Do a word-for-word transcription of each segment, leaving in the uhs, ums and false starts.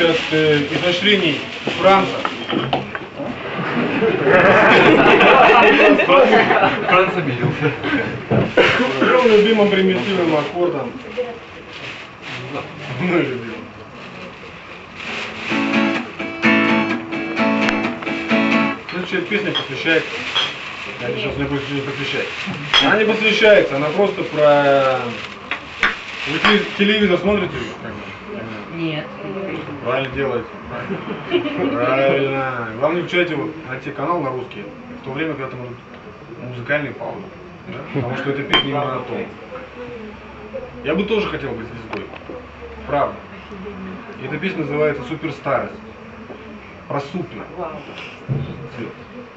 сейчас э, изощрений Франца. Франц обиделся. Своим любимым примитивным аккордом. Ну, любимым. Ну, что, песня посвящается. Я сейчас не буду не посвящать. Она не посвящается, она просто про... Вы телевизор смотрите? Нет. Правильно делаете. Правильно. Правильно. Главное, включайте вот, найти канал на русский. В то время, когда там музыкальные паузы. Да? Потому что эта песня именно о том. Я бы тоже хотел быть звездой. Правда. И эта песня называется «Суперстарость». Про супер. Звезд.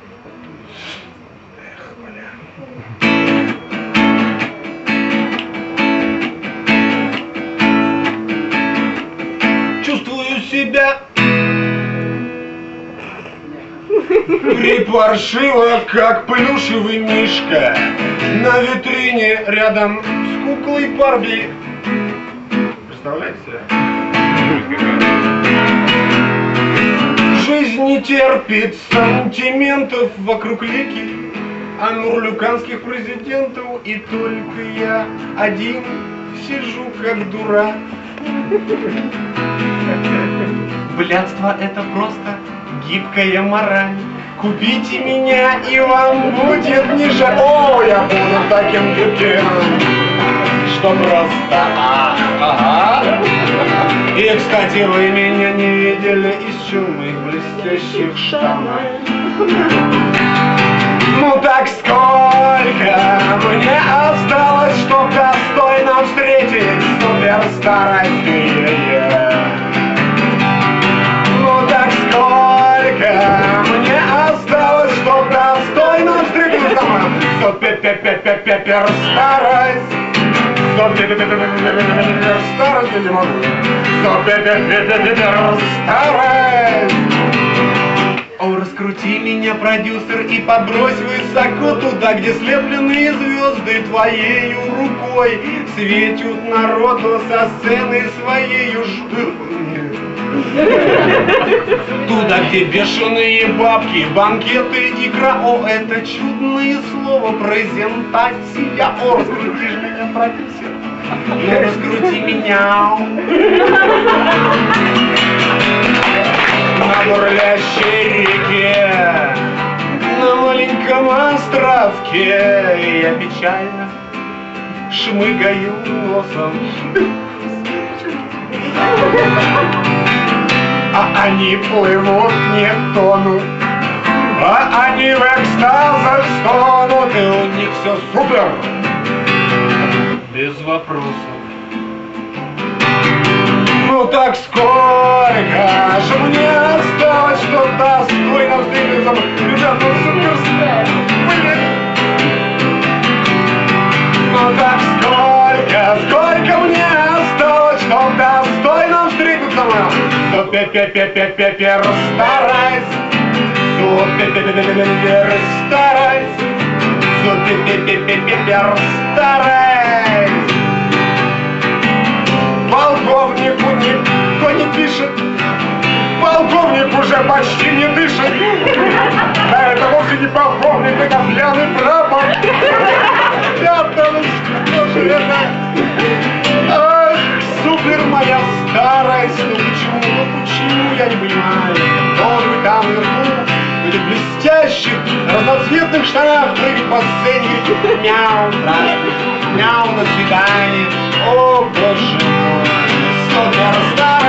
Эх, бля. Чувствую себя припаршиво, как плюшевый мишка на витрине рядом с куклой Барби. Представляете себе? Жизнь не терпит сантиментов вокруг лики амурлюканских президентов, и только я один сижу как дурак. Блядство — это просто гибкая мораль. Купите меня, и вам будет не жаль. О, я буду таким гибким, что просто ага. И, кстати, вы меня не видели из черных блестящих штанов. Ну так сколько мне осталось, чтоб достойно встретить суперстарость? Ну так сколько мне осталось, чтоб достойно встретить суперстарость? Суперстарость я не могу. Суперстарость. О, раскрути меня, продюсер, и подбрось высоко туда, где слепленные звезды твоею рукой светят народу со сцены своею штырками. Туда, где бешеные бабки, банкеты, икра. О, это чудное слово, презентация. О, раскрути ж меня, продюсер. Ну, раскрути меня. На бурлящей реке, на маленьком островке я печально шмыгаю носом. А они плывут, не тонут, а они в экстазах стонут, и у них все супер, без вопросов. Ну так сколько же мне осталось, что достойно встретиться? Ребята, суперстар, блин. Ну так сколько, сколько мне осталось, что достойно встретиться? Супер старайся, супер старайся, супер старайся. Полковнику никто не пишет, полковник уже почти не дышит. А это вовсе не полковник, это пьяный прапор. Ребята, ну что же это? Ах, супер моя старость, ну почему, ну почему, я не понимаю. Должен быть там наверху, в этих блестящих, разноцветных штанах прыгать по сцене и говорить: мяу, здравствуйте, мяу, до свидания. О, боже мой, суперстар.